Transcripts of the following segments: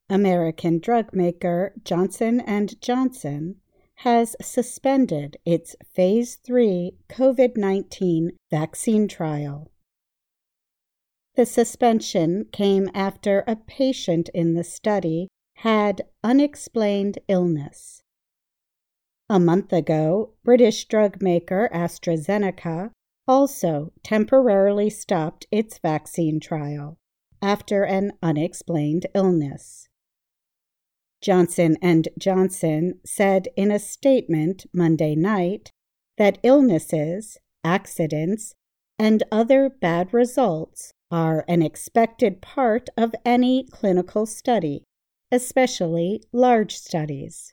American drug maker Johnson & Johnson has suspended its Phase 3 COVID-19 vaccine trial. The suspension came after a patient in the study had unexplained illness. A month ago, British drug maker AstraZeneca also temporarily stopped its vaccine trial after an unexplained illness. Johnson & Johnson said in a statement Monday night that illnesses, accidents, and other bad results are an expected part of any clinical study, especially large studies.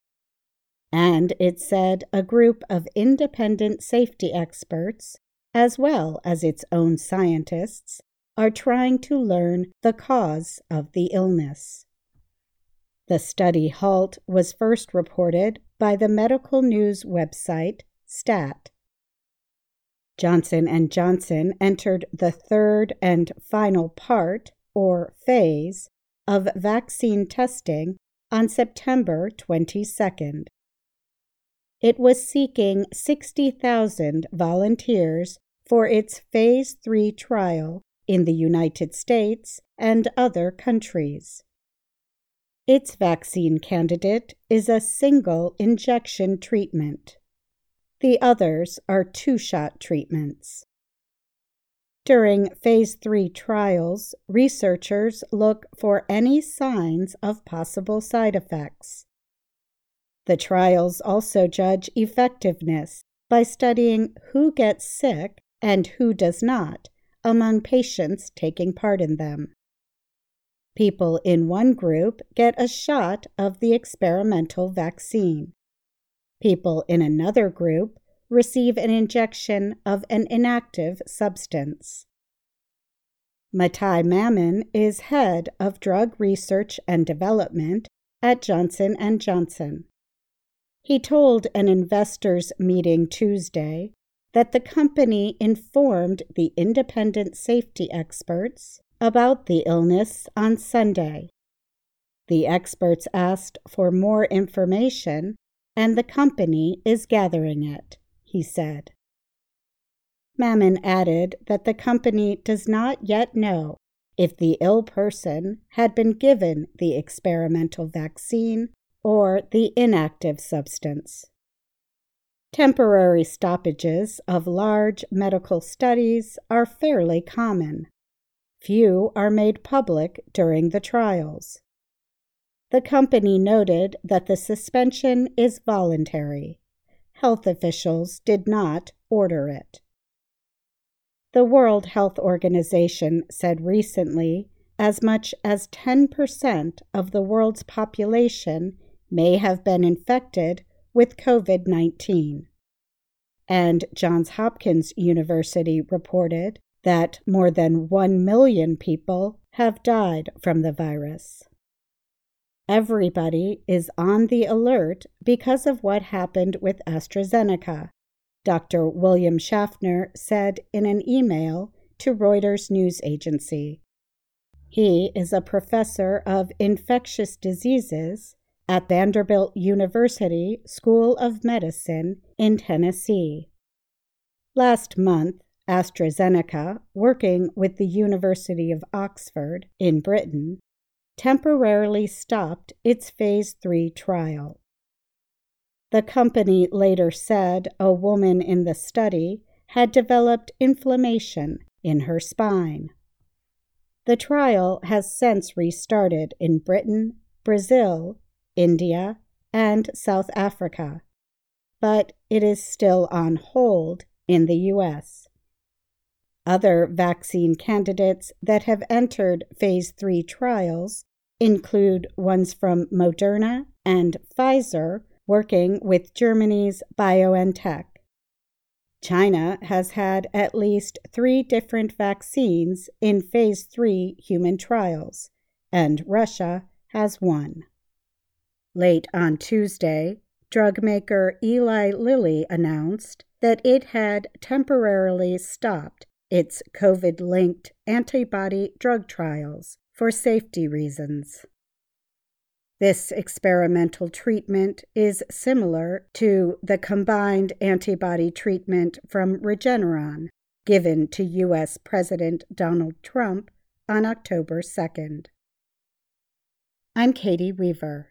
And it said a group of independent safety experts, as well as its own scientists, are trying to learn the cause of the illness. The study halt was first reported by the medical news website STAT. Johnson & Johnson entered the third and final part, or phase, of vaccine testing on September 22nd. It was seeking 60,000 volunteers for its Phase 3 trial in the United States and other countries. Its vaccine candidate is a single injection treatment. The others are two-shot treatments. During Phase 3 trials, researchers look for any signs of possible side effects. The trials also judge effectiveness by studying who gets sick and who does not among patients taking part in them. People in one group get a shot of the experimental vaccine. People in another group receive an injection of an inactive substance. Mathai Mammen is head of drug research and development at Johnson & Johnson. He told an investors' meeting Tuesday that the company informed the independent safety experts about the illness on Sunday. The experts asked for more information, and the company is gathering it, he said. Mammen added that the company does not yet know if the ill person had been given the experimental vaccine or the inactive substance. Temporary stoppages of large medical studies are fairly common. Few are made public during the trials. The company noted that the suspension is voluntary. Health officials did not order it. The World Health Organization said recently as much as 10% of the world's population may have been infected with COVID-19. And Johns Hopkins University reported that more than 1 million people have died from the virus. Everybody is on the alert because of what happened with AstraZeneca, Dr. William Schaffner said in an email to Reuters news agency. He is a professor of infectious diseases at Vanderbilt University School of Medicine in Tennessee. Last month, AstraZeneca, working with the University of Oxford in Britain, temporarily stopped its Phase 3 trial. The company later said a woman in the study had developed inflammation in her spine. The trial has since restarted in Britain, Brazil, India, and South Africa, but it is still on hold in the U.S. Other vaccine candidates that have entered Phase 3 trials include ones from Moderna and Pfizer, working with Germany's BioNTech. China has had at least 3 different vaccines in Phase 3 human trials, and Russia has 1. Late on Tuesday, drug maker Eli Lilly announced that it had temporarily stopped its COVID-linked antibody drug trials for safety reasons. This experimental treatment is similar to the combined antibody treatment from Regeneron given to U.S. President Donald Trump on October 2nd. I'm Katie Weaver.